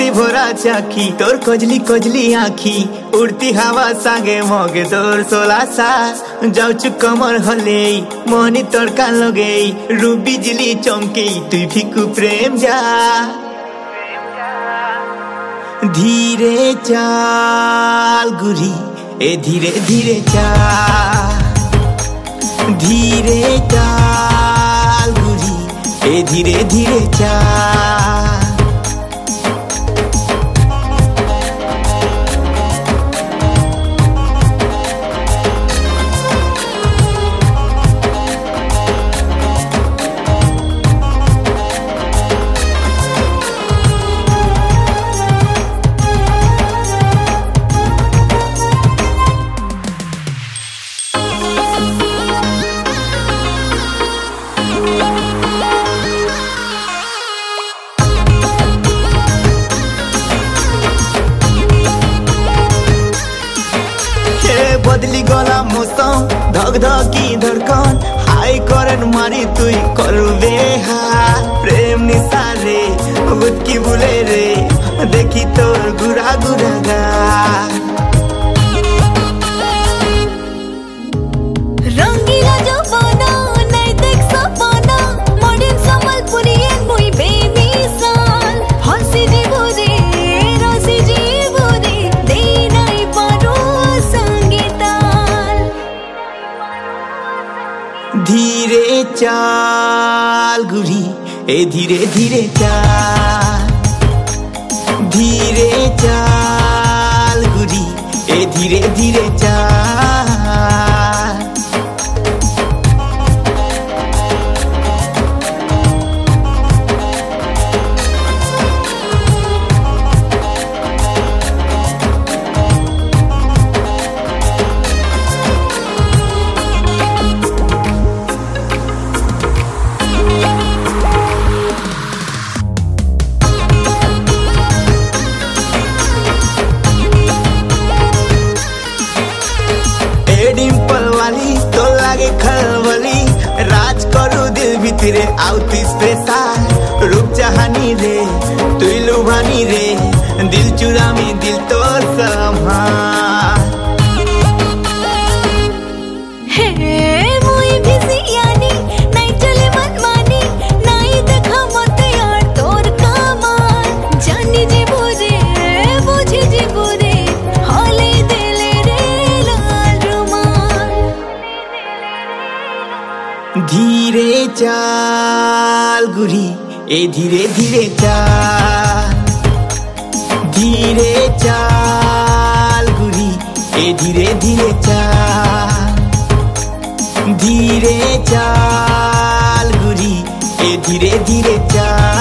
चांदी भोरा चाखी तोर कजली कजली आखी उड़ती हवा सांगे मगे तोर सोलासा जाऊचु कमर हले मोहनी तड़का लगे रूप बिजली चमके तुई फिकु प्रेम जा धीरे चाल गुरी ए धीरे धीरे चाल धीरे चाल गुरी ए धीरे धीरे चाल बदली गला मौसम धक धकी धड़कन हाई करंट मारी तुई करबे हाल प्रेम निसारे उठकी बुले रे देखी तोर गुरा गुरा गा रंगीला जवाना नहीं देख सपना मॉडर्न संबलपुरी एन मुई बेमिसाल हंसी जीवो रे रसी जीवो रे दे नहीं पारो संगीताल धीरे चाल गुरी ए धीरे धीरे चाल धीरे चाल गुरी ए धीरे धीरे चाल डिम्पल वाली तो लागे खलबली राज करू दिल भितरे आउती स्पेशल रूप चाहनी रे तुई लुभानी रे दिल चुरा में दिल तो संभाल हे मुई भिसियानी नहीं चले मनमानी नहीं देखा मत यार तोर कमाल जानी जीवो रे बुझी जीवो रे हाले दिले रे लाल रुमाल धीरे चाल गुरी ए धीरे धीरे चाल धीरे चाल गुरी ए धीरे धीरे चाल धीरे चाल गुरी ए धीरे धीरे चाल।